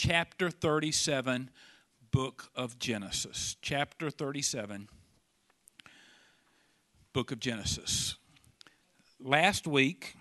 chapter 37, book of Genesis. Chapter 37, book of Genesis. Last week,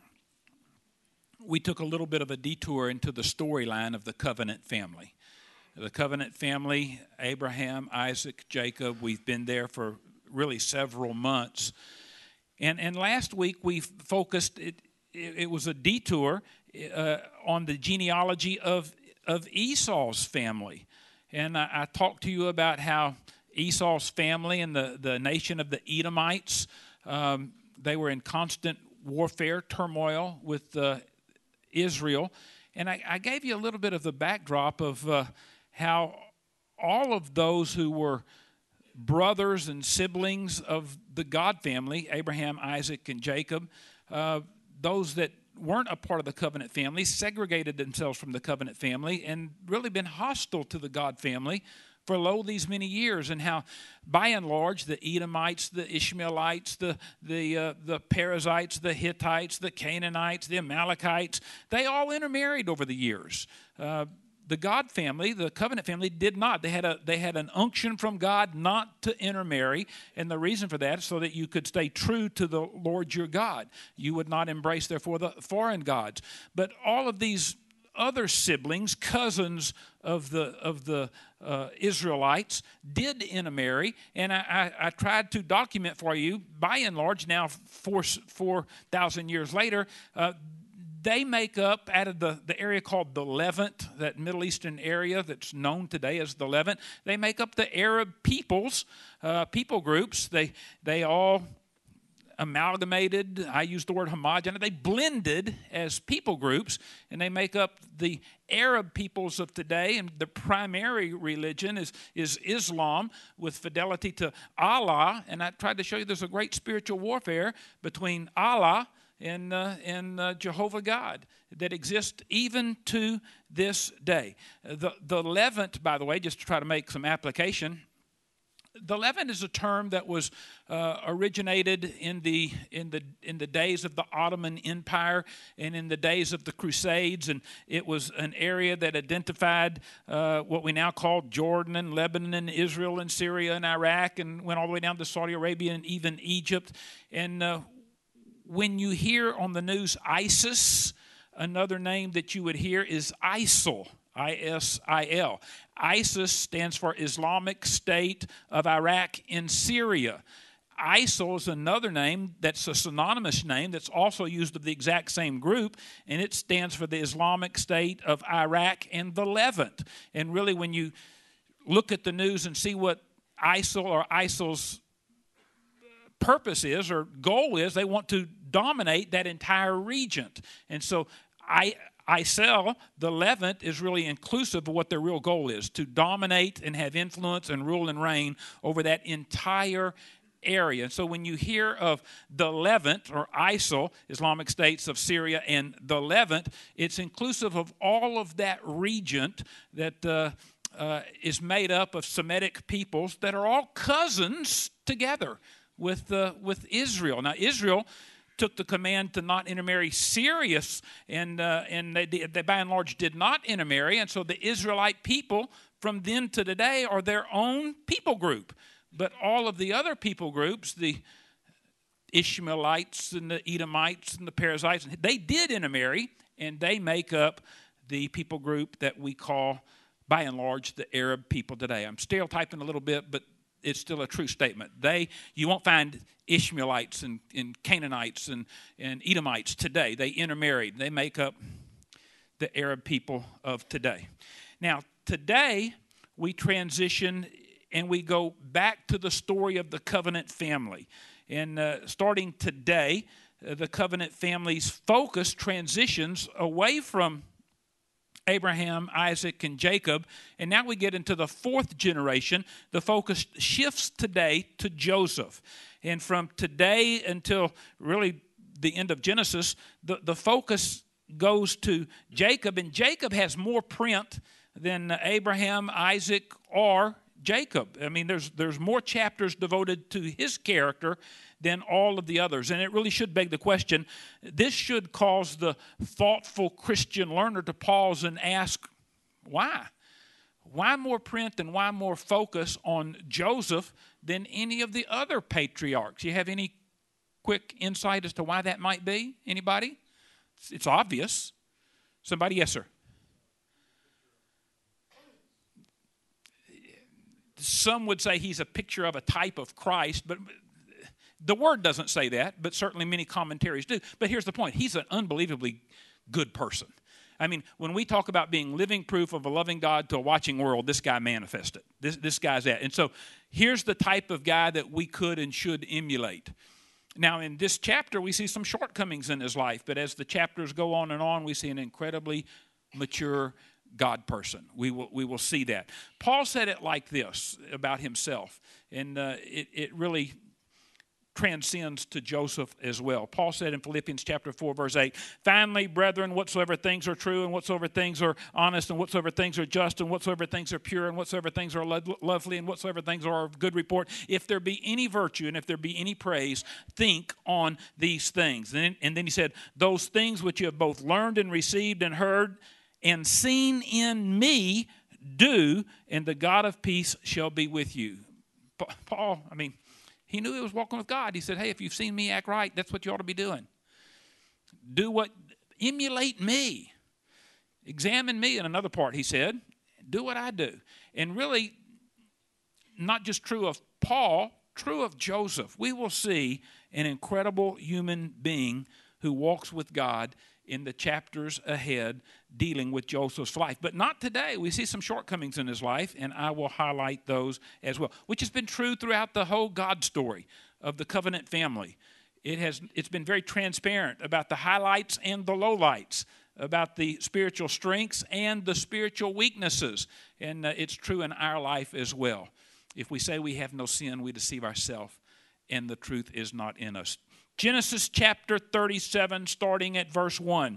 we took a little bit of a detour into the storyline of the covenant family. The covenant family, Abraham, Isaac, Jacob, we've been there for really several months. And last week we focused, it was a detour on the genealogy of Esau's family. And I talked to you about how Esau's family and the nation of the Edomites, they were in constant warfare, turmoil with Israel. And I gave you a little bit of the backdrop of how all of those who were brothers and siblings of the God family, Abraham, Isaac, and Jacob, those that weren't a part of the covenant family, segregated themselves from the covenant family and really been hostile to the God family for these many years, and how, by and large, the Edomites, the Ishmaelites, the Perizzites, the Hittites, the Canaanites, the Amalekites, they all intermarried over the years. The God family, the covenant family, did not. They had an unction from God not to intermarry, and the reason for that is so that you could stay true to the Lord your God. You would not embrace, therefore, the foreign gods. But all of these other siblings, cousins of the Israelites, did intermarry, and I tried to document for you, by and large, now 4,000 years later, they make up, out of the area called the Levant, that Middle Eastern area that's known today as the Levant, they make up the Arab peoples, people groups. They all amalgamated, I use the word homogeneous, they blended as people groups, and they make up the Arab peoples of today, and the primary religion is Islam, with fidelity to Allah. And I tried to show you there's a great spiritual warfare between Allah and Jehovah God that exists even to this day. The Levant, by the way, just to try to make some application, the Levant is a term that was originated in the days of the Ottoman Empire and in the days of the Crusades, and it was an area that identified what we now call Jordan and Lebanon and Israel and Syria and Iraq, and went all the way down to Saudi Arabia and even Egypt. And when you hear on the news ISIS, another name that you would hear is ISIL, I-S-I-L. ISIS stands for Islamic State of Iraq and Syria. ISIL is another name that's a synonymous name that's also used of the exact same group, and it stands for the Islamic State of Iraq and the Levant. And really, when you look at the news and see what ISIL or ISIL's purpose is or goal is, they want to dominate that entire region. And so ISIL, the Levant, is really inclusive of what their real goal is, to dominate and have influence and rule and reign over that entire area. And so when you hear of the Levant, or ISIL, Islamic States of Syria, and the Levant, it's inclusive of all of that region that is made up of Semitic peoples that are all cousins together with Israel. Now, Israel took the command to not intermarry serious, and they by and large did not intermarry, and so the Israelite people from then to today are their own people group. But all of the other people groups, the Ishmaelites and the Edomites and the Perizzites, they did intermarry, and they make up the people group that we call, by and large, the Arab people today. I'm stereotyping a little bit, but it's still a true statement. You won't find Ishmaelites and Canaanites and Edomites today. They intermarried. They make up the Arab people of today. Now, today we transition and we go back to the story of the covenant family. And starting today, the covenant family's focus transitions away from Abraham, Isaac, and Jacob, and now we get into the fourth generation. The focus shifts today to Joseph. And from today until really the end of Genesis, the focus goes to Jacob, and Jacob has more print than Abraham, Isaac, or Jacob. I mean, there's more chapters devoted to his character than all of the others. And it really should beg the question, this should cause the thoughtful Christian learner to pause and ask, Why? Why more print and why more focus on Joseph than any of the other patriarchs? You have any quick insight as to why that might be? Anybody? It's obvious. Somebody? Yes, sir. Some would say he's a picture of a type of Christ, but the word doesn't say that, but certainly many commentaries do. But here's the point. He's an unbelievably good person. I mean, when we talk about being living proof of a loving God to a watching world, this guy manifested. This guy's that. And so here's the type of guy that we could and should emulate. Now, in this chapter, we see some shortcomings in his life, but as the chapters go on, we see an incredibly mature God person. We will see that. Paul said it like this about himself, and it really transcends to Joseph as well. Paul said in Philippians chapter 4, verse 8, "Finally, brethren, whatsoever things are true, and whatsoever things are honest, and whatsoever things are just, and whatsoever things are pure, and whatsoever things are lovely, and whatsoever things are of good report, if there be any virtue, and if there be any praise, think on these things." And then he said, "Those things which you have both learned and received and heard and seen in me, do, and the God of peace shall be with you." Paul, he knew he was walking with God. He said, hey, if you've seen me act right, that's what you ought to be doing. Emulate me. Examine me. In another part, he said, do what I do. And really, not just true of Paul, true of Joseph. We will see an incredible human being who walks with God in the chapters ahead dealing with Joseph's life. But not today. We see some shortcomings in his life, and I will highlight those as well, which has been true throughout the whole God story of the covenant family. It's been very transparent about the highlights and the lowlights, about the spiritual strengths and the spiritual weaknesses, and it's true in our life as well. If we say we have no sin, we deceive ourselves, and the truth is not in us. Genesis chapter 37, starting at verse 1.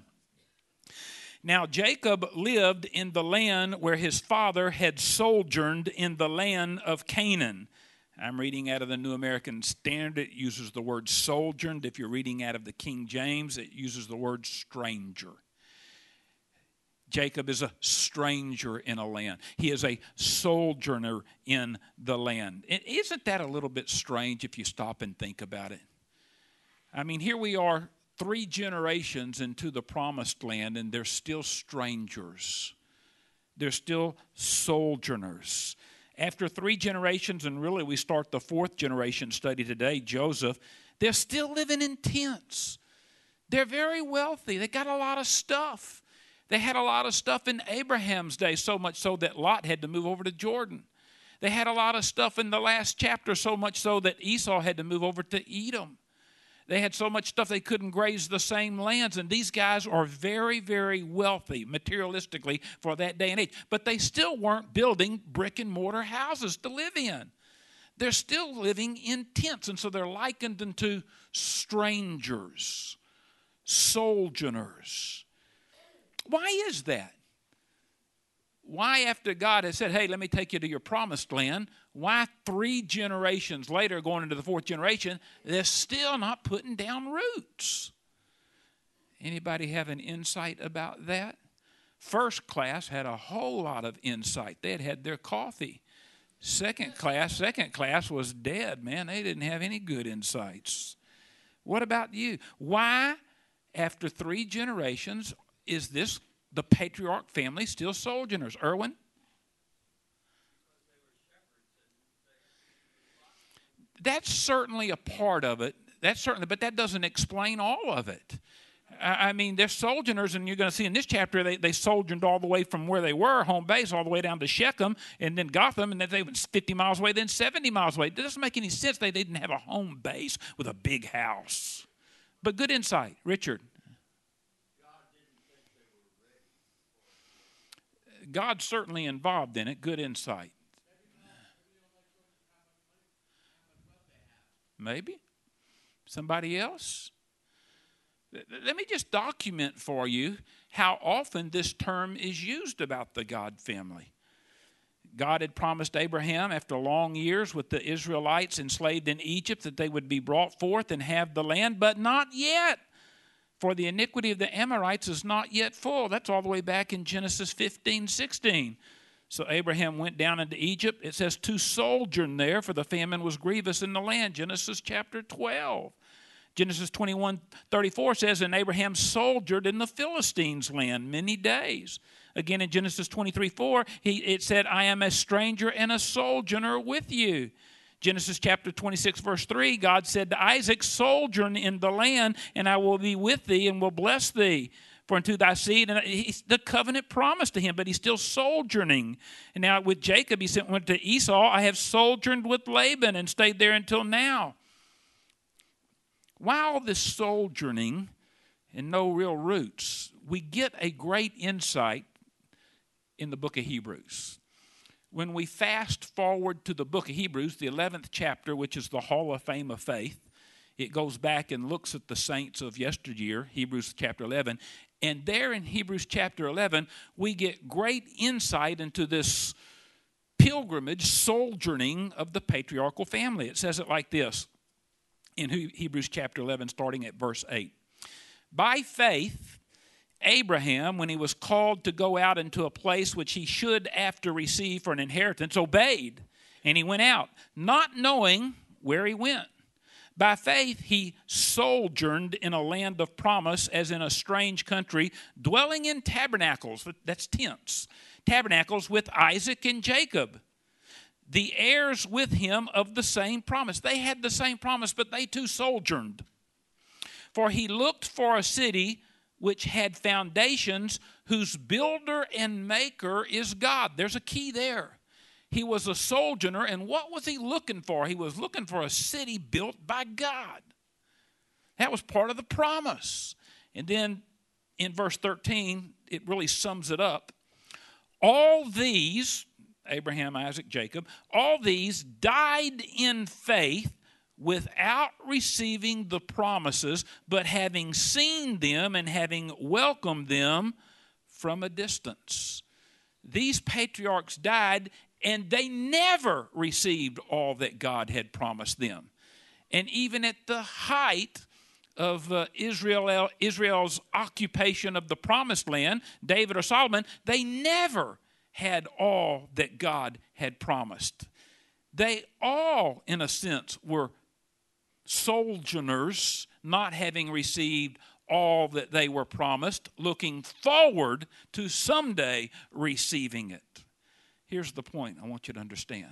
Now Jacob lived in the land where his father had sojourned in the land of Canaan. I'm reading out of the New American Standard. It uses the word sojourned. If you're reading out of the King James, it uses the word stranger. Jacob is a stranger in a land. He is a sojourner in the land. And isn't that a little bit strange if you stop and think about it? Here we are 3 generations into the promised land, and they're still strangers. They're still sojourners. After 3 generations, and really we start the 4th generation study today, Joseph, they're still living in tents. They're very wealthy. They got a lot of stuff. They had a lot of stuff in Abraham's day, so much so that Lot had to move over to Jordan. They had a lot of stuff in the last chapter, so much so that Esau had to move over to Edom. They had so much stuff they couldn't graze the same lands, and these guys are very, very wealthy materialistically for that day and age. But they still weren't building brick and mortar houses to live in. They're still living in tents, and so they're likened unto strangers, sojourners. Why is that? Why, after God has said, hey, let me take you to your promised land, why 3 generations later, going into the 4th generation, they're still not putting down roots? Anybody have an insight about that? First class had a whole lot of insight. They had had their coffee. Second class was dead, man. They didn't have any good insights. What about you? Why, after 3 generations, is the patriarch family still sojourners? Erwin? That's certainly a part of it. But that doesn't explain all of it. They're sojourners, and you're going to see in this chapter they sojourned all the way from where they were, home base, all the way down to Shechem, and then Gotham, and then they went 50 miles away, then 70 miles away. It doesn't make any sense. They didn't have a home base with a big house. But good insight. Richard? God's certainly involved in it. Good insight. Maybe. Somebody else? Let me just document for you how often this term is used about the God family. God had promised Abraham after long years with the Israelites enslaved in Egypt that they would be brought forth and have the land, but not yet. For the iniquity of the Amorites is not yet full. That's all the way back in Genesis 15:16. So Abraham went down into Egypt. It says to sojourn there, for the famine was grievous in the land. Genesis chapter 12. Genesis 21:34 says, and Abraham soldiered in the Philistines' land many days. Again in Genesis 23:4, it said, I am a stranger and a sojourner with you. Genesis chapter 26, verse 3, God said to Isaac, sojourn in the land, and I will be with thee and will bless thee. For unto thy seed, and the covenant promised to him, but he's still sojourning. And now with Jacob, he went to Esau, I have sojourned with Laban and stayed there until now. While this sojourning and no real roots, we get a great insight in the book of Hebrews. When we fast forward to the book of Hebrews, the 11th chapter, which is the Hall of Fame of Faith, it goes back and looks at the saints of yesteryear, Hebrews chapter 11. And there in Hebrews chapter 11, we get great insight into this pilgrimage, sojourning of the patriarchal family. It says it like this in Hebrews chapter 11, starting at verse 8. By faith, Abraham, when he was called to go out into a place which he should after receive for an inheritance, obeyed, and he went out, not knowing where he went. By faith, he sojourned in a land of promise as in a strange country, dwelling in tabernacles, that's tents, tabernacles with Isaac and Jacob, the heirs with him of the same promise. They had the same promise, but they too sojourned. For he looked for a city which had foundations, whose builder and maker is God. There's a key there. He was a sojourner, and what was he looking for? He was looking for a city built by God. That was part of the promise. And then in verse 13, it really sums it up. All these, Abraham, Isaac, Jacob, all these died in faith without receiving the promises, but having seen them and having welcomed them from a distance. These patriarchs died, and they never received all that God had promised them. And even at the height of Israel's occupation of the promised land, David or Solomon, they never had all that God had promised. They all, in a sense, were sojourners, not having received all that they were promised, looking forward to someday receiving it. Here's the point I want you to understand.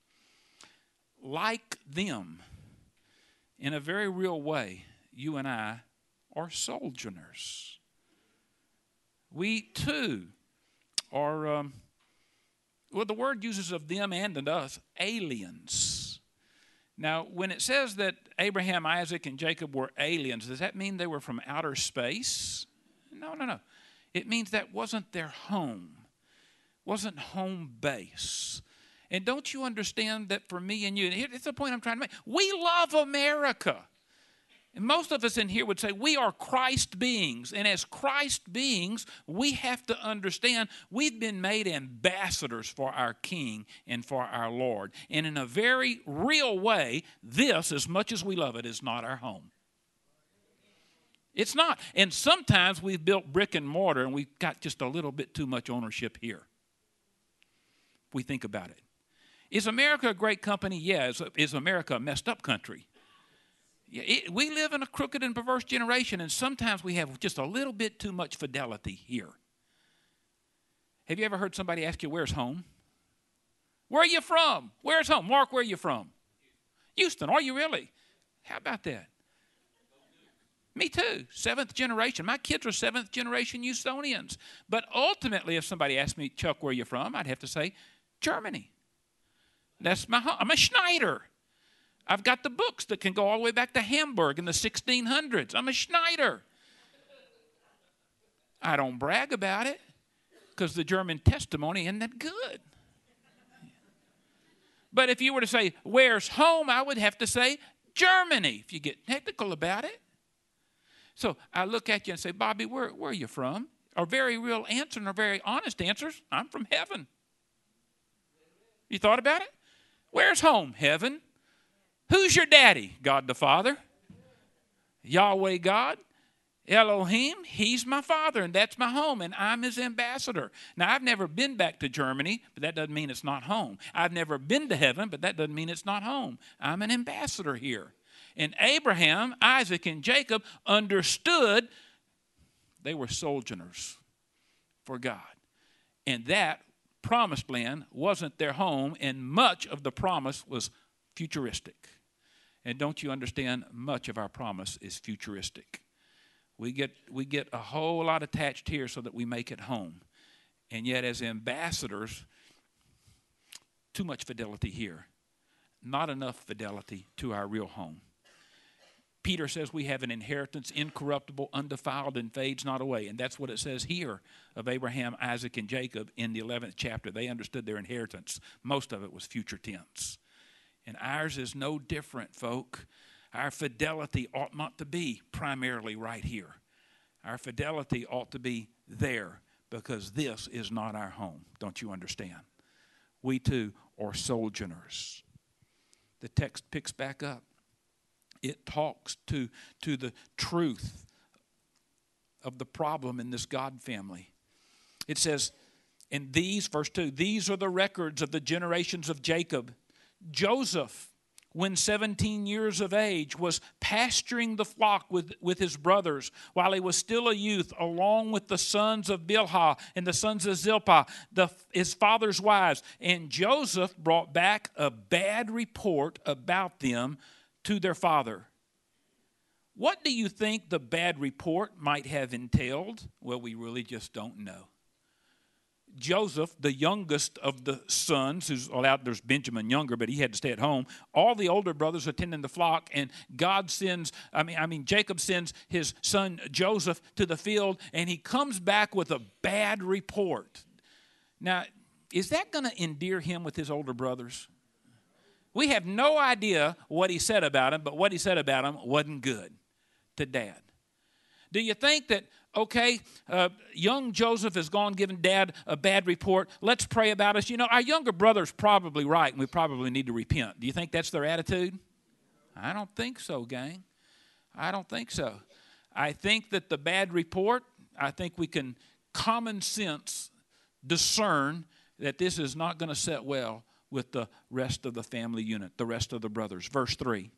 Like them, in a very real way, you and I are sojourners. We too are, the word uses of them and us, aliens. Now, when it says that Abraham, Isaac, and Jacob were aliens, does that mean they were from outer space? No. It means that wasn't their home, wasn't home base. And don't you understand that for me and you, and here's the point I'm trying to make, we love America. And most of us in here would say we are Christ beings. And as Christ beings, we have to understand we've been made ambassadors for our King and for our Lord. And in a very real way, this, as much as we love it, is not our home. It's not. And sometimes we've built brick and mortar and we've got just a little bit too much ownership here. We think about it. Is America a great company? Yeah. Is America a messed up country? We live in a crooked and perverse generation, and sometimes we have just a little bit too much fidelity here. Have you ever heard somebody ask you, where's home? Where are you from? Where's home? Mark, where are you from? Houston. Are you really? How about that? Me too. 7th generation. My kids are 7th generation Houstonians. But ultimately, if somebody asked me, Chuck, where are you from? I'd have to say, Germany. That's my home. I'm a Schneider. I've got the books that can go all the way back to Hamburg in the 1600s. I'm a Schneider. I don't brag about it because the German testimony isn't that good. But if you were to say, where's home? I would have to say, Germany, if you get technical about it. So I look at you and say, Bobby, where are you from? Our very real answer and our very honest answers, I'm from heaven. You thought about it? Where's home? Heaven. Who's your daddy? God the Father. Yahweh God. Elohim, he's my father, and that's my home, and I'm his ambassador. Now, I've never been back to Germany, but that doesn't mean it's not home. I've never been to heaven, but that doesn't mean it's not home. I'm an ambassador here. And Abraham, Isaac, and Jacob understood they were sojourners for God. And that promised land wasn't their home, and much of the promise was futuristic. And don't you understand, much of our promise is futuristic. We get a whole lot attached here so that we make it home. And yet as ambassadors, too much fidelity here. Not enough fidelity to our real home. Peter says we have an inheritance, incorruptible, undefiled, and fades not away. And that's what it says here of Abraham, Isaac, and Jacob in the 11th chapter. They understood their inheritance. Most of it was future tense. And ours is no different, folk. Our fidelity ought not to be primarily right here. Our fidelity ought to be there, because this is not our home. Don't you understand? We too are sojourners. The text picks back up. It talks to the truth of the problem in this God family. It says, in these, verse 2, these are the records of the generations of Jacob. Joseph, when 17 years of age, was pasturing the flock with his brothers while he was still a youth, along with the sons of Bilhah and the sons of Zilpah, his father's wives. And Joseph brought back a bad report about them to their father. What do you think the bad report might have entailed? Well, we really just don't know. Joseph, the youngest of the sons, who's allowed, there's Benjamin younger, but he had to stay at home. All the older brothers attending the flock, and Jacob sends his son Joseph to the field, and he comes back with a bad report. Now, is that going to endear him with his older brothers? We have no idea what he said about him, but what he said about him wasn't good to Dad. Do you think that, young Joseph has gone giving Dad a bad report, let's pray about us? You know, our younger brother's probably right, and we probably need to repent. Do you think that's their attitude? I don't think so, gang. I don't think so. I think that the bad report, I think we can common sense discern that this is not going to set well with the rest of the family unit, the rest of the brothers. Verse 3.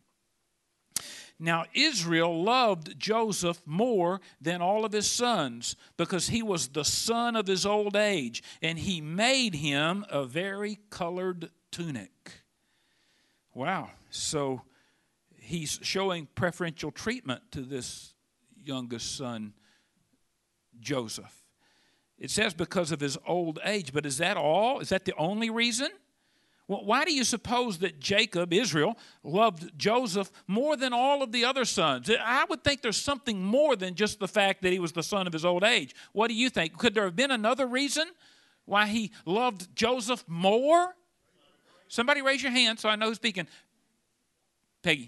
Now Israel loved Joseph more than all of his sons, because he was the son of his old age, and he made him a vari-colored tunic. Wow. So he's showing preferential treatment to this youngest son, Joseph. It says because of his old age, but is that all? Is that the only reason? Well, why do you suppose that Jacob, Israel, loved Joseph more than all of the other sons? I would think there's something more than just the fact that he was the son of his old age. What do you think? Could there have been another reason why he loved Joseph more? Somebody raise your hand so I know who's speaking. Peggy.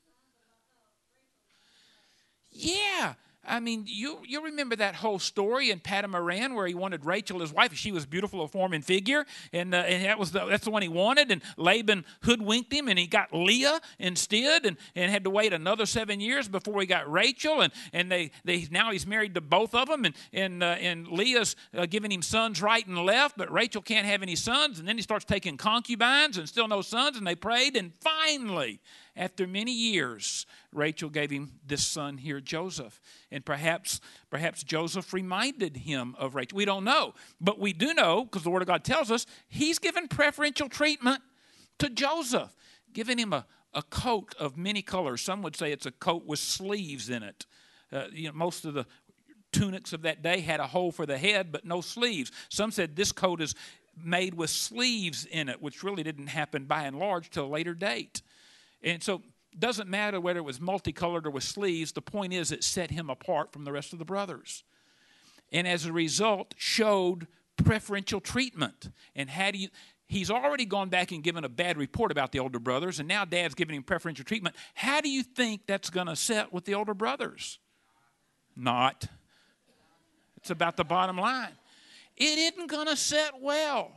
Yeah. I mean, you remember that whole story in Padamaran where he wanted Rachel his wife. She was beautiful of form and figure, and that's the one he wanted. And Laban hoodwinked him, and he got Leah instead, and had to wait another 7 years before he got Rachel. And now he's married to both of them, and Leah's giving him sons right and left, but Rachel can't have any sons. And then he starts taking concubines and still no sons. And they prayed, and finally, after many years, Rachel gave him this son here, Joseph. And perhaps Joseph reminded him of Rachel. We don't know. But we do know, because the Word of God tells us, he's given preferential treatment to Joseph, giving him a coat of many colors. Some would say it's a coat with sleeves in it. Most of the tunics of that day had a hole for the head, but no sleeves. Some said this coat is made with sleeves in it, which really didn't happen by and large till a later date. And so it doesn't matter whether it was multicolored or with sleeves. The point is it set him apart from the rest of the brothers. And as a result, showed preferential treatment. And he's already gone back and given a bad report about the older brothers, and now Dad's giving him preferential treatment. How do you think that's going to set with the older brothers? Not. It's about the bottom line. It isn't going to set well.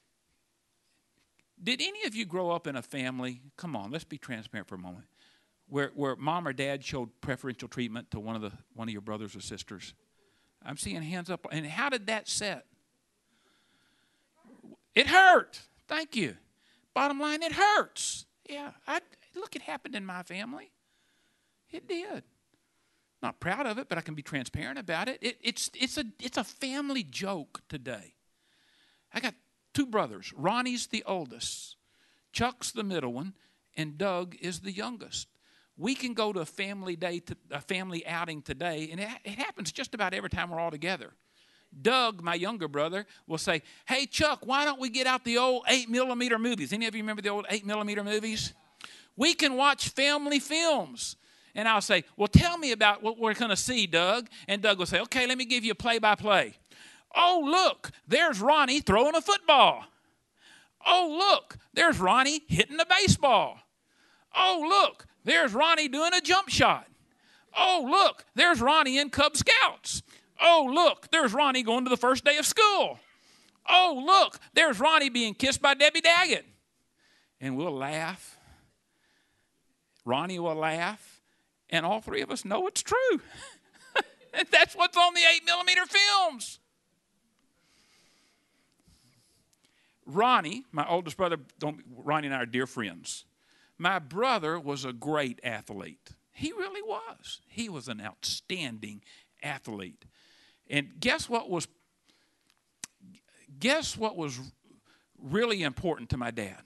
Did any of you grow up in a family, come on, let's be transparent for a moment, where mom or dad showed preferential treatment to one of your brothers or sisters? I'm seeing hands up. And how did that set? It hurt. Thank you. Bottom line, it hurts. Yeah, look, it happened in my family. It did. Not proud of it, but I can be transparent about it. It's a family joke today. I got 2 brothers. Ronnie's the oldest. Chuck's the middle one, and Doug is the youngest. We can go to a family outing today, and it happens just about every time we're all together. Doug, my younger brother, will say, "Hey, Chuck, why don't we get out the old 8mm movies?" Any of you remember the old 8mm movies? We can watch family films. And I'll say, "Well, tell me about what we're going to see, Doug." And Doug will say, "Okay, let me give you a play-by-play. Oh, look, there's Ronnie throwing a football. Oh, look, there's Ronnie hitting a baseball. Oh, look, there's Ronnie doing a jump shot. Oh, look, there's Ronnie in Cub Scouts. Oh, look, there's Ronnie going to the first day of school. Oh, look, there's Ronnie being kissed by Debbie Daggett." And we'll laugh. Ronnie will laugh. And all 3 of us know it's true. And that's what's on the 8mm films. Ronnie, my oldest brother, Ronnie and I are dear friends. My brother was a great athlete. He really was. He was an outstanding athlete. And guess what was really important to my dad?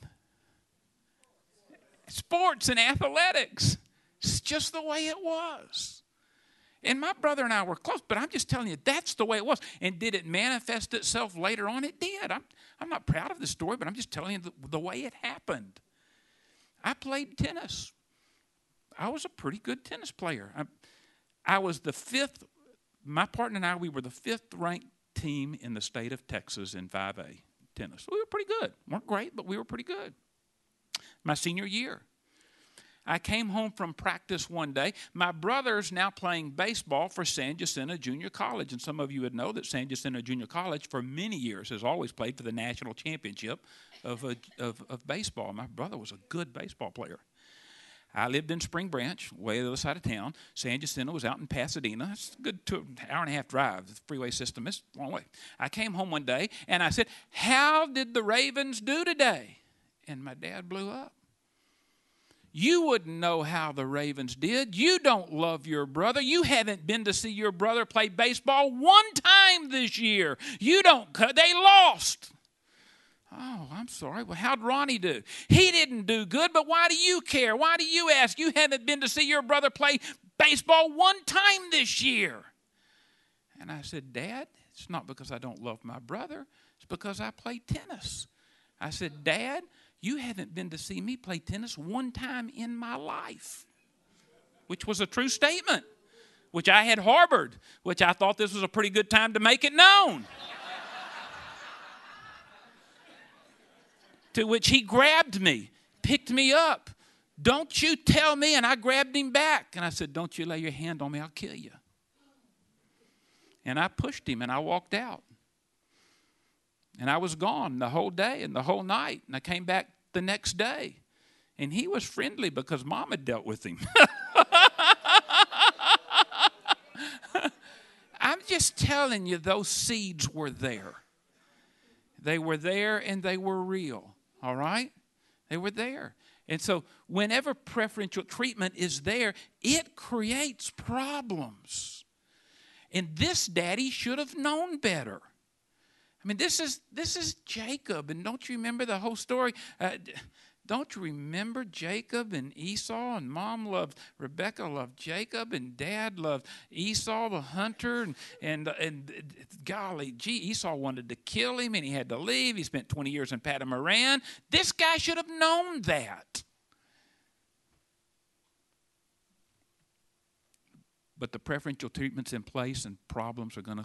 Sports and athletics. It's just the way it was. And my brother and I were close, but I'm just telling you, that's the way it was. And did it manifest itself later on? It did. I'm not proud of the story, but I'm just telling you the way it happened. I played tennis. I was a pretty good tennis player. I was the 5th. My partner and I, we were the 5th ranked team in the state of Texas in 5A tennis. We were pretty good. Weren't great, but we were pretty good. My senior year, I came home from practice one day. My brother's now playing baseball for San Jacinto Junior College. And some of you would know that San Jacinto Junior College for many years has always played for the national championship of baseball. My brother was a good baseball player. I lived in Spring Branch, way the other side of town. San Jacinto was out in Pasadena. It's a good 2.5-hour drive. The freeway system is a long way. I came home one day, and I said, "How did the Ravens do today?" And my dad blew up. "You wouldn't know how the Ravens did. You don't love your brother. You haven't been to see your brother play baseball one time this year. You don't. They lost." "Oh, I'm sorry. Well, how'd Ronnie do?" "He didn't do good, but why do you care? Why do you ask? You haven't been to see your brother play baseball one time this year." And I said, "Dad, it's not because I don't love my brother. It's because I play tennis." I said, "Dad, you haven't been to see me play tennis one time in my life," which was a true statement, which I had harbored, which I thought this was a pretty good time to make it known. To which he grabbed me, picked me up. "Don't you tell me," and I grabbed him back. And I said, "Don't you lay your hand on me, I'll kill you." And I pushed him and I walked out. And I was gone the whole day and the whole night. And I came back the next day. And he was friendly because Mom had dealt with him. I'm just telling you, those seeds were there. They were there and they were real. All right? They were there. And so whenever preferential treatment is there, it creates problems. And this daddy should have known better. I mean, this is Jacob. And don't you remember the whole story? Don't you remember Jacob and Esau? And Mom loved Rebekah, loved Jacob, and Dad loved Esau, the hunter. And golly, Esau wanted to kill him, and he had to leave. He spent 20 years in Padamaran. This guy should have known that. But the preferential treatment's in place, and problems are going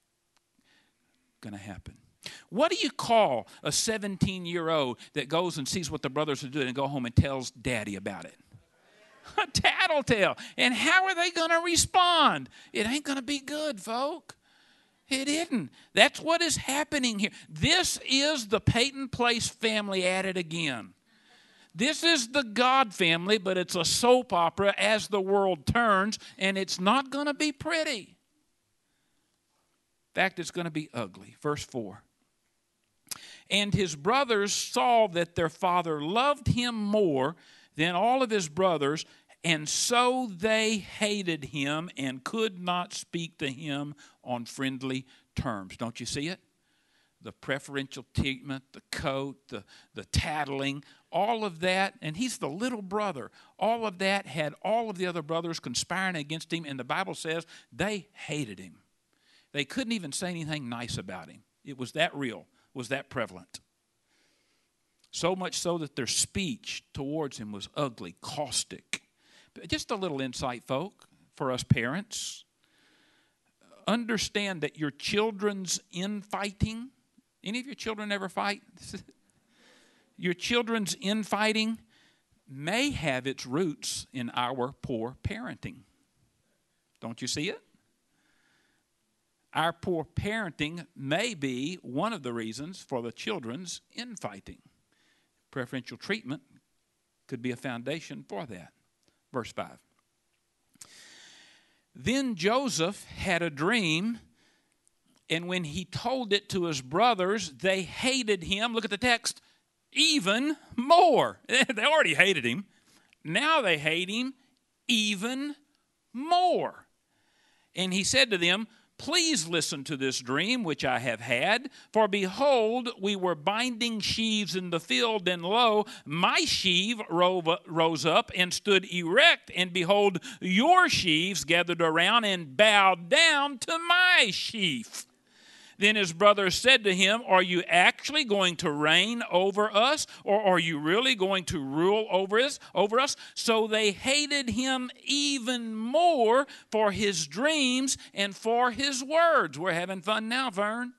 to happen. What do you call a 17-year-old that goes and sees what the brothers are doing and go home and tells Daddy about it? A tattletale. And how are they going to respond? It ain't going to be good, folk. It isn't. That's what is happening here. This is the Peyton Place family at it again. This is the God family, but it's a soap opera as the world turns, and it's not going to be pretty. In fact, it's going to be ugly. Verse 4. And his brothers saw that their father loved him more than all of his brothers, and so they hated him and could not speak to him on friendly terms. Don't you see it? The preferential treatment, the coat, the tattling, all of that. And he's the little brother. All of that had all of the other brothers conspiring against him. And the Bible says they hated him. They couldn't even say anything nice about him. It was that real, was that prevalent. So much so that their speech towards him was ugly, caustic. But just a little insight, folk, for us parents. Understand that your children's infighting, any of your children ever fight? Your children's infighting may have its roots in our poor parenting. Don't you see it? Our poor parenting may be one of the reasons for the children's infighting. Preferential treatment could be a foundation for that. Verse 5. Then Joseph had a dream, and when he told it to his brothers, they hated him. Look at the text. Even more. They already hated him. Now they hate him even more. And he said to them, please listen to this dream which I have had. For behold, we were binding sheaves in the field, and lo, my sheaf rose up and stood erect, and behold, your sheaves gathered around and bowed down to my sheaf. Then his brothers said to him, are you actually going to reign over us, or are you really going to rule over us? So they hated him even more for his dreams and for his words. We're having fun now, Vern.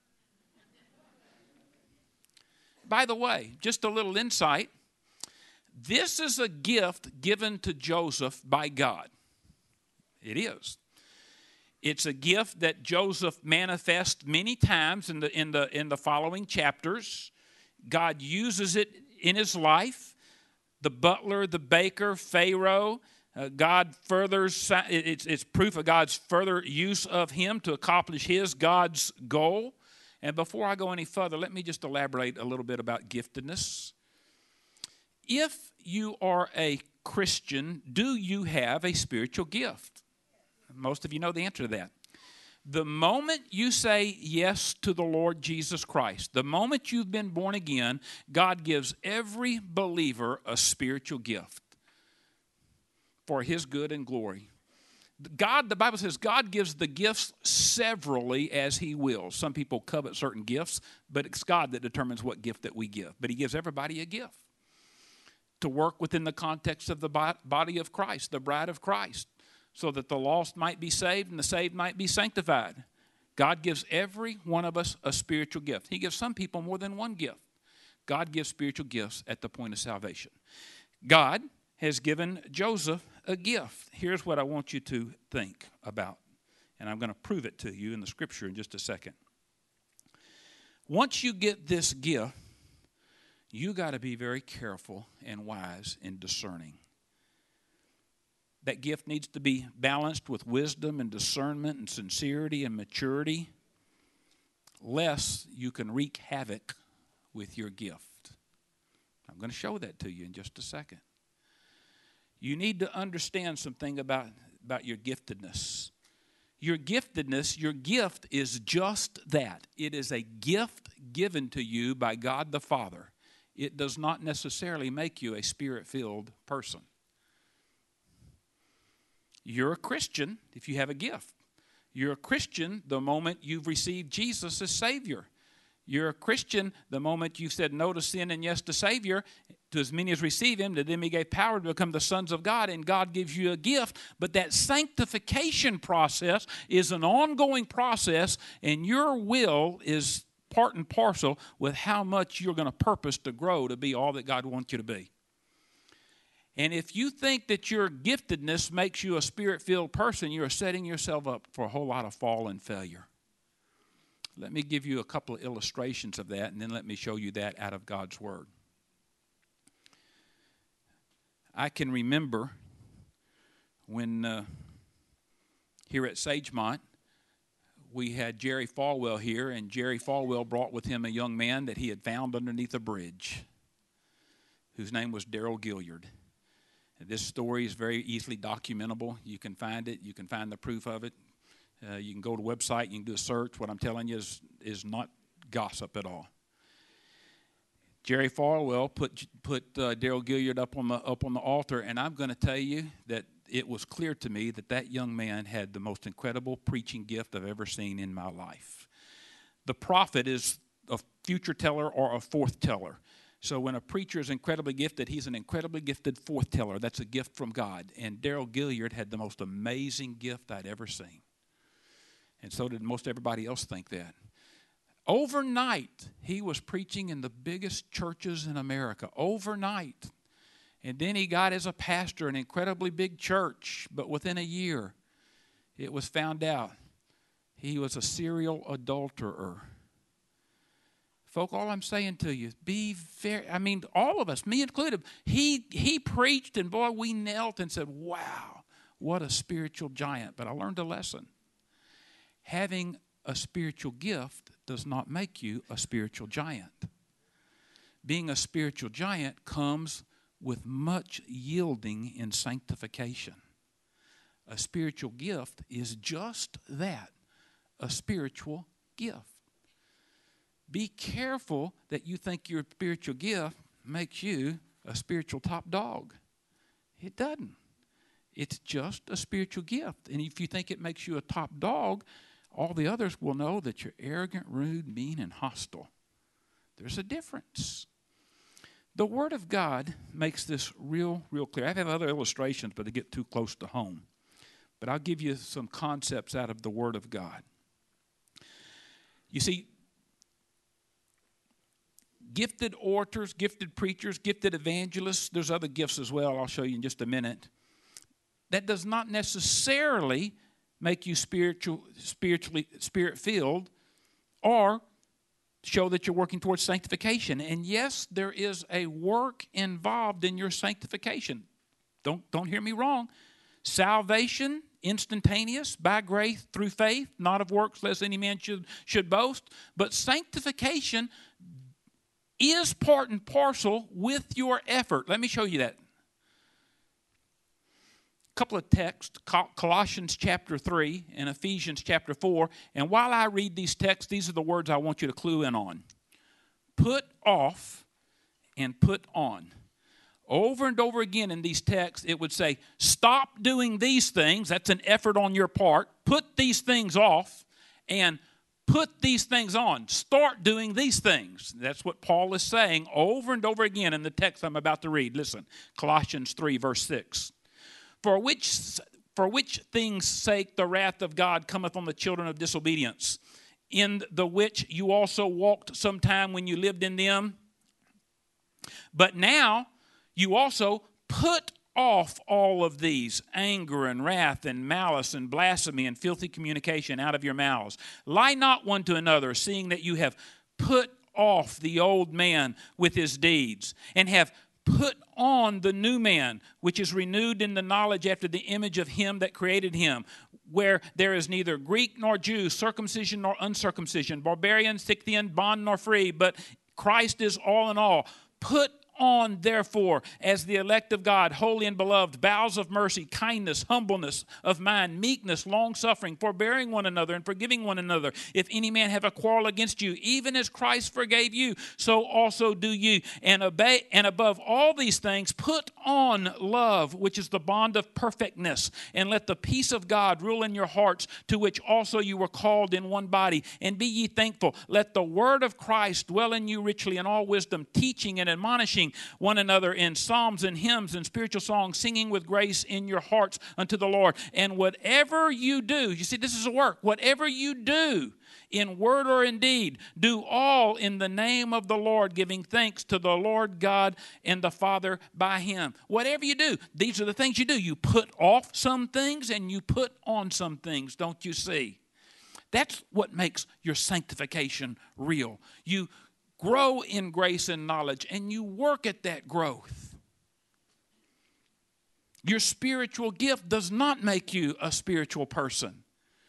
By the way, just a little insight. This is a gift given to Joseph by God. It is. It's a gift that Joseph manifests many times in the following chapters. God uses it in his life. The butler, the baker, Pharaoh. God furthers. It's proof of God's further use of him to accomplish God's goal. And before I go any further, let me just elaborate a little bit about giftedness. If you are a Christian, do you have a spiritual gift? Most of you know the answer to that. The moment you say yes to the Lord Jesus Christ, the moment you've been born again, God gives every believer a spiritual gift for his good and glory. God, the Bible says, God gives the gifts severally as he wills. Some people covet certain gifts, but it's God that determines what gift that we give. But he gives everybody a gift to work within the context of the body of Christ, the bride of Christ, so that the lost might be saved and the saved might be sanctified. God gives every one of us a spiritual gift. He gives some people more than one gift. God gives spiritual gifts at the point of salvation. God has given Joseph a gift. Here's what I want you to think about, and I'm going to prove it to you in the scripture in just a second. Once you get this gift, you got to be very careful and wise and discerning. That gift needs to be balanced with wisdom and discernment and sincerity and maturity, lest you can wreak havoc with your gift. I'm going to show that to you in just a second. You need to understand something about your giftedness. Your giftedness, your gift is just that. It is a gift given to you by God the Father. It does not necessarily make you a spirit-filled person. You're a Christian if you have a gift. You're a Christian the moment you've received Jesus as Savior. You're a Christian the moment you've said no to sin and yes to Savior. To as many as receive him, to them he gave power to become the sons of God, and God gives you a gift. But that sanctification process is an ongoing process, and your will is part and parcel with how much you're going to purpose to grow to be all that God wants you to be. And if you think that your giftedness makes you a spirit-filled person, you're setting yourself up for a whole lot of fall and failure. Let me give you a couple of illustrations of that, and then let me show you that out of God's Word. I can remember when here at Sagemont, we had Jerry Falwell here, and Jerry Falwell brought with him a young man that he had found underneath a bridge, whose name was Daryl Gilliard. And this story is very easily documentable. You can find it. You can find the proof of it. You can go to the website. You can do a search. What I'm telling you is not gossip at all. Jerry Falwell put Daryl Gilliard up on the altar, and I'm going to tell you that it was clear to me that young man had the most incredible preaching gift I've ever seen in my life. The prophet is a future teller or a forth teller. So when a preacher is incredibly gifted, he's an incredibly gifted forth teller. That's a gift from God. And Daryl Gilliard had the most amazing gift I'd ever seen. And so did most everybody else think that. Overnight, he was preaching in the biggest churches in America. Overnight. And then he got as a pastor an incredibly big church. But within a year, it was found out he was a serial adulterer. Folk, all I'm saying to you, all of us, me included, he preached, and boy, we knelt and said, wow, what a spiritual giant. But I learned a lesson. Having a spiritual gift does not make you a spiritual giant. Being a spiritual giant comes with much yielding in sanctification. A spiritual gift is just that, a spiritual gift. Be careful that you think your spiritual gift makes you a spiritual top dog. It doesn't. It's just a spiritual gift. And if you think it makes you a top dog, all the others will know that you're arrogant, rude, mean, and hostile. There's a difference. The Word of God makes this real clear. I have other illustrations, but they get too close to home. But I'll give you some concepts out of the Word of God. You see, gifted orators, gifted preachers, gifted evangelists, there's other gifts as well, I'll show you in just a minute. That does not necessarily make you spiritually spirit-filled or show that you're working towards sanctification. And yes, there is a work involved in your sanctification. Don't hear me wrong. Salvation, instantaneous, by grace through faith, not of works, lest any man should boast. But sanctification is part and parcel with your effort. Let me show you that. Couple of texts, Colossians chapter 3 and Ephesians chapter 4. And while I read these texts, these are the words I want you to clue in on. Put off and put on. Over and over again in these texts, it would say, stop doing these things. That's an effort on your part. Put these things off and put these things on. Start doing these things. That's what Paul is saying over and over again in the text I'm about to read. Listen, Colossians 3, verse 6. For which things' sake the wrath of God cometh on the children of disobedience, in the which you also walked sometime when you lived in them. But now you also put off all of these, anger and wrath and malice and blasphemy and filthy communication out of your mouths. Lie not one to another, seeing that you have put off the old man with his deeds, and have put on the new man, which is renewed in the knowledge after the image of him that created him, where there is neither Greek nor Jew, circumcision nor uncircumcision, barbarian, Scythian, bond nor free, but Christ is all in all. Put on, therefore, as the elect of God, holy and beloved, bowels of mercy, kindness, humbleness of mind, meekness, long-suffering, forbearing one another and forgiving one another. If any man have a quarrel against you, even as Christ forgave you, so also do you. And above all these things, put on love, which is the bond of perfectness. And let the peace of God rule in your hearts, to which also you were called in one body. And be ye thankful. Let the word of Christ dwell in you richly in all wisdom, teaching and admonishing one another in psalms and hymns and spiritual songs, singing with grace in your hearts unto the Lord. And whatever you do, you see, this is a work. Whatever you do, in word or in deed, do all in the name of the Lord, giving thanks to the Lord God and the Father by him. Whatever you do, these are the things you do. You put off some things and you put on some things, don't you see? That's what makes your sanctification real. You grow in grace and knowledge, and you work at that growth. Your spiritual gift does not make you a spiritual person.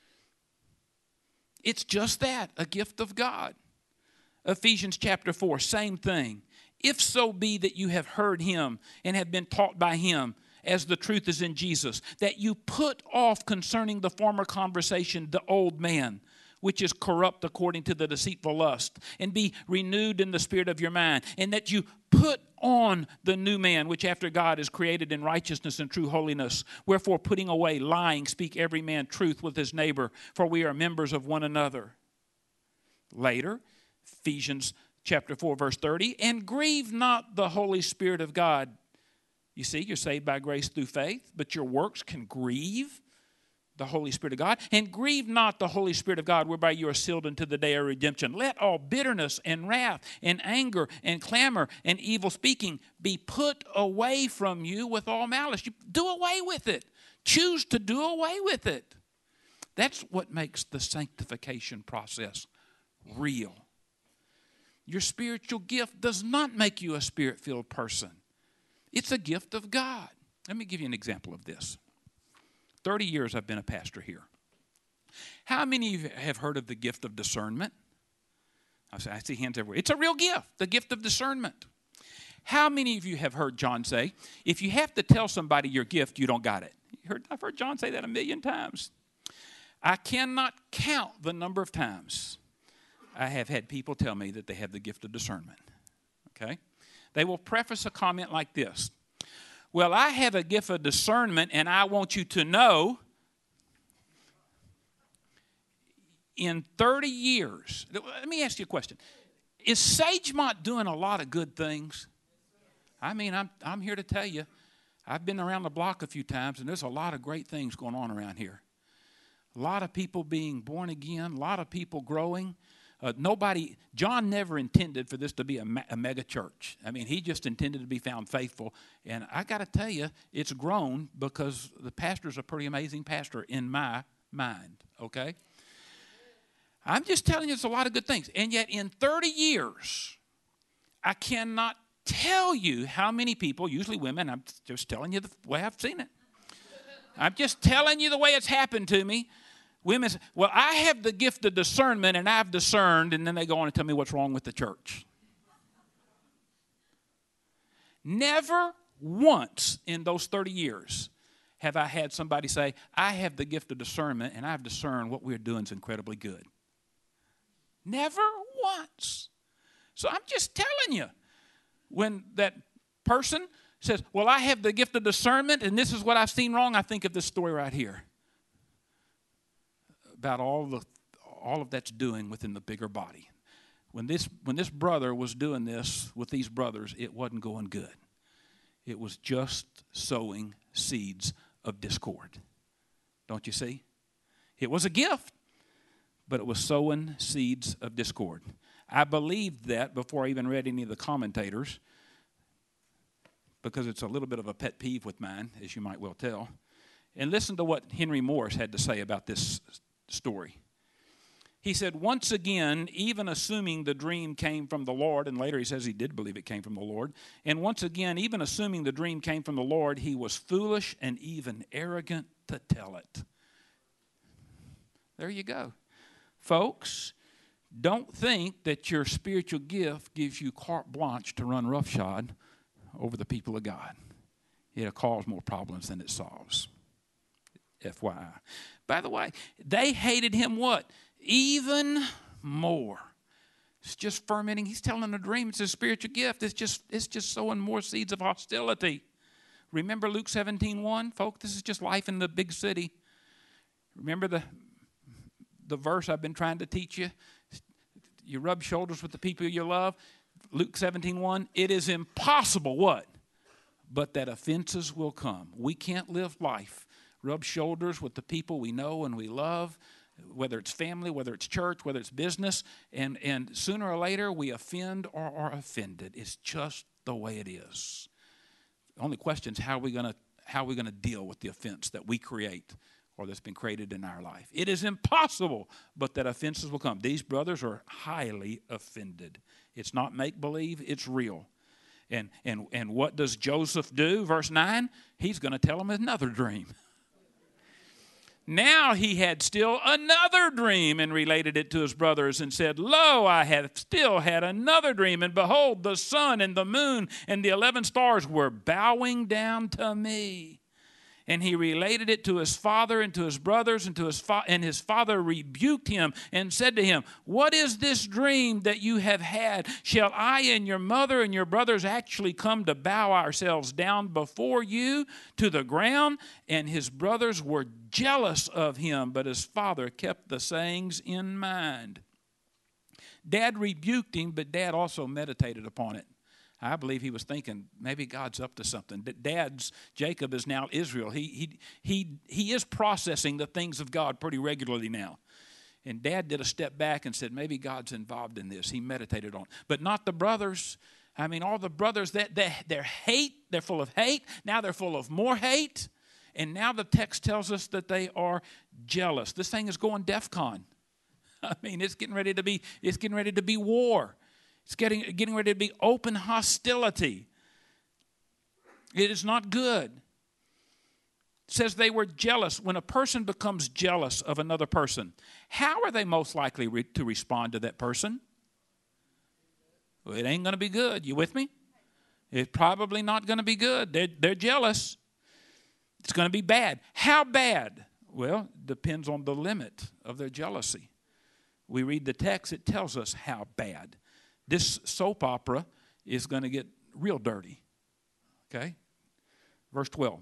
It's just that, a gift of God. Ephesians chapter 4, same thing. If so be that you have heard him and have been taught by him, as the truth is in Jesus, that you put off concerning the former conversation the old man, which is corrupt according to the deceitful lust, and be renewed in the spirit of your mind, and that you put on the new man, which after God is created in righteousness and true holiness. Wherefore, putting away lying, speak every man truth with his neighbor, for we are members of one another. Later, Ephesians chapter 4, verse 30, and grieve not the Holy Spirit of God. You see, you're saved by grace through faith, but your works can grieve the Holy Spirit of God. And grieve not the Holy Spirit of God, whereby you are sealed unto the day of redemption. Let all bitterness and wrath and anger and clamor and evil speaking be put away from you with all malice. You do away with it. Choose to do away with it. That's what makes the sanctification process real. Your spiritual gift does not make you a spirit-filled person. It's a gift of God. Let me give you an example of this. 30 years I've been a pastor here. How many of you have heard of the gift of discernment? I see hands everywhere. It's a real gift, the gift of discernment. How many of you have heard John say, if you have to tell somebody your gift, you don't got it? I've heard John say that 1,000,000 times. I cannot count the number of times I have had people tell me that they have the gift of discernment. Okay? They will preface a comment like this. Well, I have a gift of discernment, and I want you to know in 30 years, let me ask you a question. Is Sagemont doing a lot of good things? I mean, I'm here to tell you, I've been around the block a few times, and there's a lot of great things going on around here. A lot of people being born again, a lot of people growing. John never intended for this to be a mega church. I mean, he just intended to be found faithful. And I got to tell you, it's grown because the pastor's a pretty amazing pastor in my mind, okay? I'm just telling you, it's a lot of good things. And yet in 30 years, I cannot tell you how many people, usually women, I'm just telling you the way I've seen it. I'm just telling you the way it's happened to me. Women say, well, I have the gift of discernment, and I've discerned, and then they go on and tell me what's wrong with the church. Never once in those 30 years have I had somebody say, I have the gift of discernment, and I've discerned what we're doing is incredibly good. Never once. So I'm just telling you, when that person says, well, I have the gift of discernment, and this is what I've seen wrong, I think of this story right here. About all of that's doing within the bigger body. When this brother was doing this with these brothers, it wasn't going good. It was just sowing seeds of discord. Don't you see? It was a gift, but it was sowing seeds of discord. I believed that before I even read any of the commentators, because it's a little bit of a pet peeve with mine, as you might well tell. And listen to what Henry Morris had to say about this story. He said, once again, even assuming the dream came from the Lord, and later he says he did believe it came from the Lord, and once again, even assuming the dream came from the Lord, he was foolish and even arrogant to tell it. There you go. Folks, don't think that your spiritual gift gives you carte blanche to run roughshod over the people of God. It'll cause more problems than it solves. FYI. By the way, they hated him what? Even more. It's just fermenting. He's telling a dream. It's a spiritual gift. It's just sowing more seeds of hostility. Remember Luke 17:1? Folks, this is just life in the big city. Remember the verse I've been trying to teach you? You rub shoulders with the people you love. Luke 17:1. It is impossible, what? But that offenses will come. We can't live life rub shoulders with the people we know and we love, whether it's family, whether it's church, whether it's business, and sooner or later we offend or are offended. It's just the way it is. The only question is how are we going to deal with the offense that we create or that's been created in our life. It is impossible, but that offenses will come. These brothers are highly offended. It's not make-believe, it's real. And what does Joseph do? Verse 9, he's going to tell him another dream. Now he had still another dream and related it to his brothers and said, Lo, I have still had another dream, and behold, the sun and the moon and the 11 stars were bowing down to me. And he related it to his father and to his brothers, and his father rebuked him and said to him, What is this dream that you have had? Shall I and your mother and your brothers actually come to bow ourselves down before you to the ground? And his brothers were jealous of him, but his father kept the sayings in mind. Dad rebuked him, but Dad also meditated upon it. I believe he was thinking, maybe God's up to something. Jacob is now Israel. He is processing the things of God pretty regularly now. And Dad did a step back and said, maybe God's involved in this. He meditated on it. But not the brothers. I mean, all the brothers, they're full of hate. Now they're full of more hate. And now the text tells us that they are jealous. This thing is going DEFCON. I mean, it's getting ready to be war. It's getting ready to be open hostility. It is not good. It says they were jealous. When a person becomes jealous of another person, how are they most likely to respond to that person? Well, it ain't going to be good. You with me? It's probably not going to be good. They're jealous. It's going to be bad. How bad? Well, it depends on the limit of their jealousy. We read the text, it tells us how bad. This soap opera is going to get real dirty. Okay? Verse 12.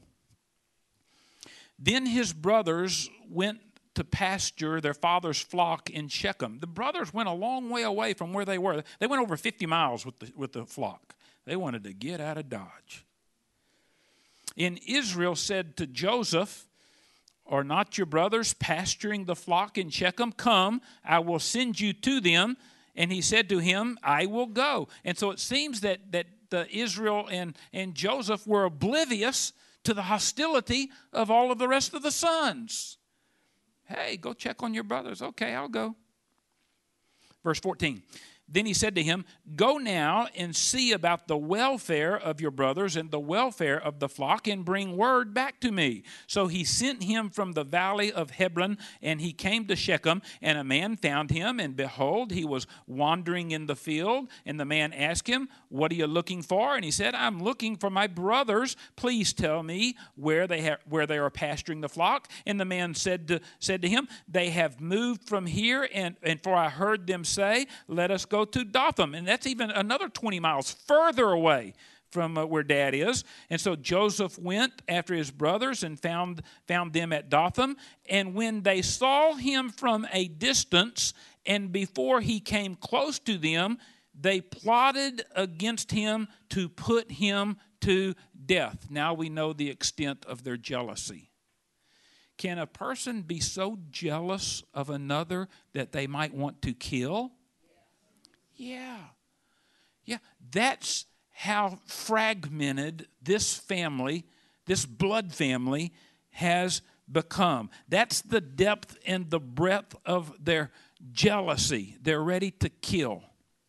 Then his brothers went to pasture their father's flock in Shechem. The brothers went a long way away from where they were. They went over 50 miles with the flock. They wanted to get out of Dodge. And Israel said to Joseph, Are not your brothers pasturing the flock in Shechem? Come, I will send you to them. And he said to him, I will go. And so it seems that Israel and Joseph were oblivious to the hostility of all of the rest of the sons. Hey, go check on your brothers. Okay, I'll go. Verse 14. Then he said to him, Go now and see about the welfare of your brothers and the welfare of the flock, and bring word back to me. So he sent him from the valley of Hebron, and he came to Shechem, and a man found him, and behold, he was wandering in the field. And the man asked him, What are you looking for? And he said, I'm looking for my brothers. Please tell me where they are pasturing the flock. And the man said to him, They have moved from here, and for I heard them say, Let us go to Dothan. And that's even another 20 miles further away from where Dad is. And so Joseph went after his brothers and found them at Dothan. And when they saw him from a distance, and before he came close to them, they plotted against him to put him to death. Now we know the extent of their jealousy. Can a person be so jealous of another that they might want to kill? Yeah. That's how fragmented this family, this blood family, has become. That's the depth and the breadth of their jealousy. They're ready to kill.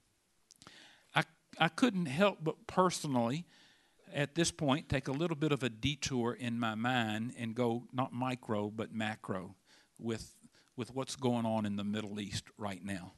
I couldn't help but personally, at this point, take a little bit of a detour in my mind and go not micro but macro with what's going on in the Middle East right now.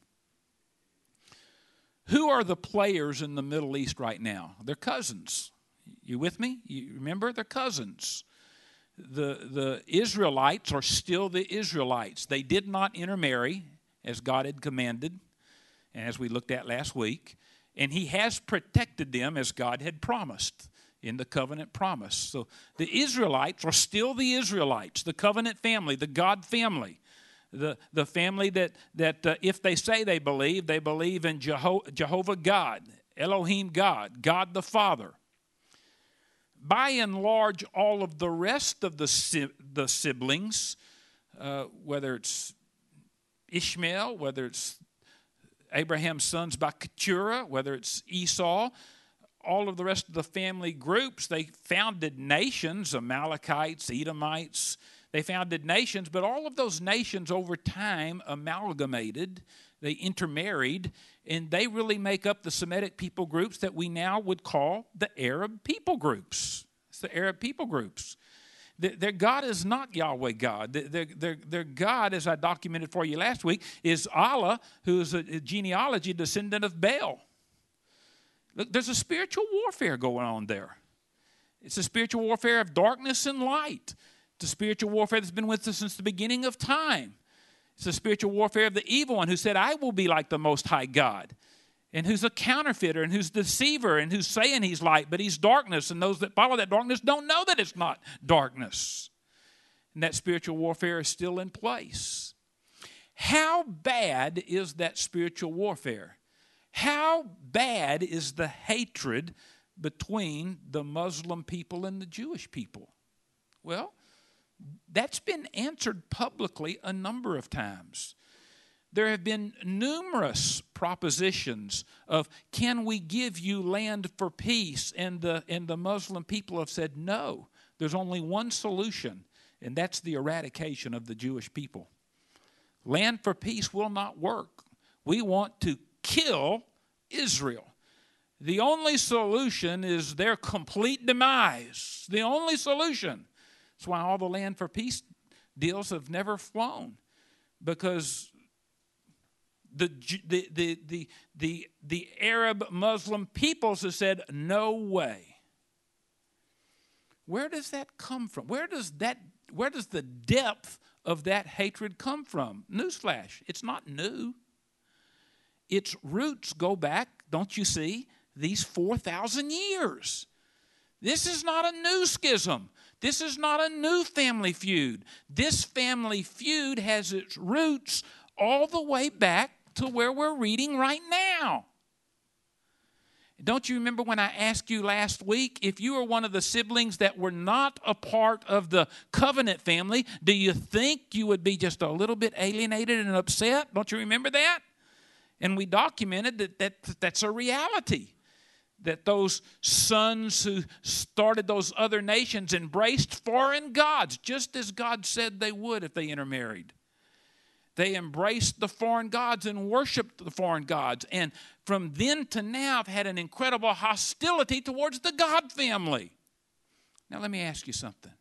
Who are the players in the Middle East right now? They're cousins. You with me? You remember? They're cousins. The Israelites are still the Israelites. They did not intermarry as God had commanded, and as we looked at last week. And he has protected them as God had promised in the covenant promise. So the Israelites are still the Israelites, the covenant family, the God family. The family that if they say they believe in Jehovah God, Elohim God, God the Father. By and large, all of the rest of the siblings, whether it's Ishmael, whether it's Abraham's sons by Keturah, whether it's Esau, all of the rest of the family groups, they founded nations, Amalekites, Edomites. They founded nations, but all of those nations over time amalgamated, they intermarried, and they really make up the Semitic people groups that we now would call the Arab people groups. It's the Arab people groups. Their God is not Yahweh God. Their God, as I documented for you last week, is Allah, who is a genealogy descendant of Baal. Look, there's a spiritual warfare going on there. It's a spiritual warfare of darkness and light. It's a spiritual warfare that's been with us since the beginning of time. It's a spiritual warfare of the evil one who said, I will be like the Most High God, and who's a counterfeiter and who's a deceiver and who's saying he's light, but he's darkness, and those that follow that darkness don't know that it's not darkness. And that spiritual warfare is still in place. How bad is that spiritual warfare? How bad is the hatred between the Muslim people and the Jewish people? Well, that's been answered publicly a number of times. There have been numerous propositions of, can we give you land for peace? And the Muslim people have said, no, there's only one solution, and that's the eradication of the Jewish people. Land for peace will not work. We want to kill Israel. The only solution is their complete demise. The only solution. That's why all the land for peace deals have never flown, because the Arab Muslim peoples have said, no way. Where does that come from? Where does the depth of that hatred come from? Newsflash, it's not new. Its roots go back, don't you see, these 4,000 years. This is not a new schism. This is not a new family feud. This family feud has its roots all the way back to where we're reading right now. Don't you remember when I asked you last week, if you were one of the siblings that were not a part of the covenant family, do you think you would be just a little bit alienated and upset? Don't you remember that? And we documented that's a reality. That those sons who started those other nations embraced foreign gods, just as God said they would if they intermarried. They embraced the foreign gods and worshiped the foreign gods. And from then to now have had an incredible hostility towards the God family. Now let me ask you something.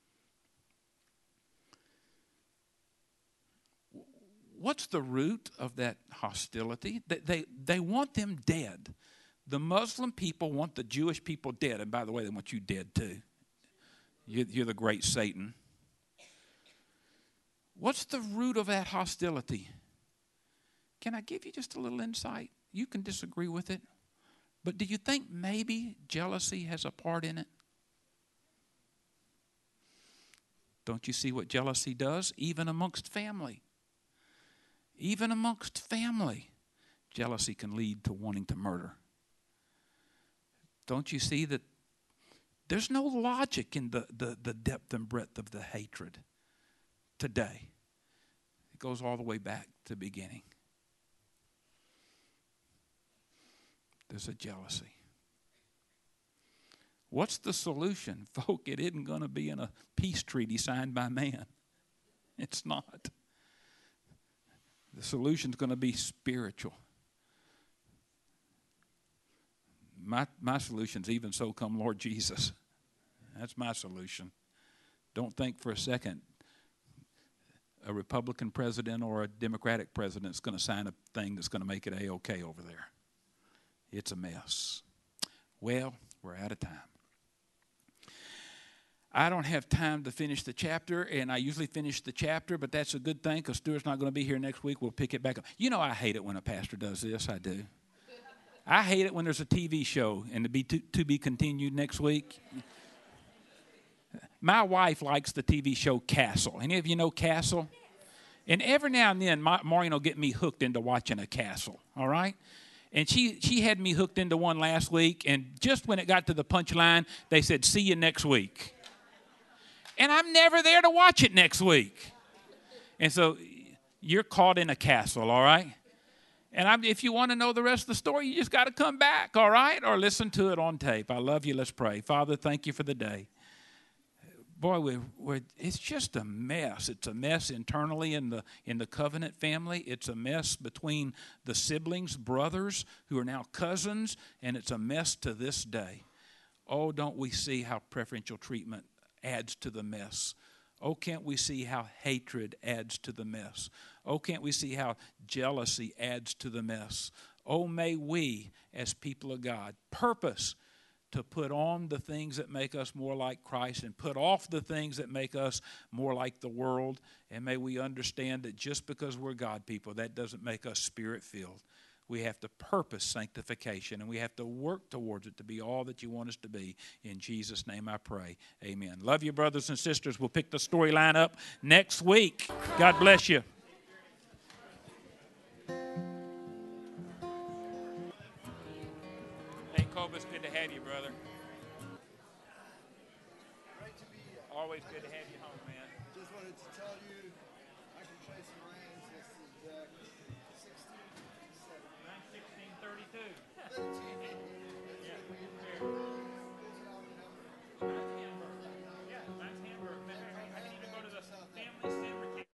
What's the root of that hostility? They want them dead. The Muslim people want the Jewish people dead. And by the way, they want you dead too. You're the great Satan. What's the root of that hostility? Can I give you just a little insight? You can disagree with it. But do you think maybe jealousy has a part in it? Don't you see what jealousy does? Even amongst family. Even amongst family, jealousy can lead to wanting to murder. Don't you see that there's no logic in the depth and breadth of the hatred today? It goes all the way back to the beginning. There's a jealousy. What's the solution? Folk, it isn't going to be in a peace treaty signed by man. It's not. The solution's going to be spiritual. My solution's even so come Lord Jesus. That's my solution. Don't think for a second a Republican president or a Democratic president is going to sign a thing that's going to make it A-OK over there. It's a mess. Well, we're out of time. I don't have time to finish the chapter, and I usually finish the chapter, but that's a good thing because Stuart's not going to be here next week. We'll pick it back up. You know I hate it when a pastor does this. I do. I hate it when there's a TV show and to be continued next week. My wife likes the TV show Castle. Any of you know Castle? And every now and then, Maureen will get me hooked into watching a Castle, all right? And she had me hooked into one last week, and just when it got to the punchline, they said, see you next week. And I'm never there to watch it next week. And so you're caught in a castle, all right? And if you want to know the rest of the story, you just got to come back, all right? Or listen to it on tape. I love you. Let's pray. Father, thank you for the day. boy, it's just a mess. It's a mess internally in the covenant family. It's a mess between the siblings, brothers, who are now cousins, and it's a mess to this day. Oh, don't we see how preferential treatment adds to the mess? Oh, can't we see how hatred adds to the mess? Oh, can't we see how jealousy adds to the mess? Oh, may we, as people of God, purpose to put on the things that make us more like Christ and put off the things that make us more like the world. And may we understand that just because we're God people, that doesn't make us Spirit-filled. We have to purpose sanctification, and we have to work towards it to be all that you want us to be. In Jesus' name I pray. Amen. Love you, brothers and sisters. We'll pick the storyline up next week. God bless you. Hey, Colby, it's good to have you, brother. Always good to have you home, man. Just wanted to tell you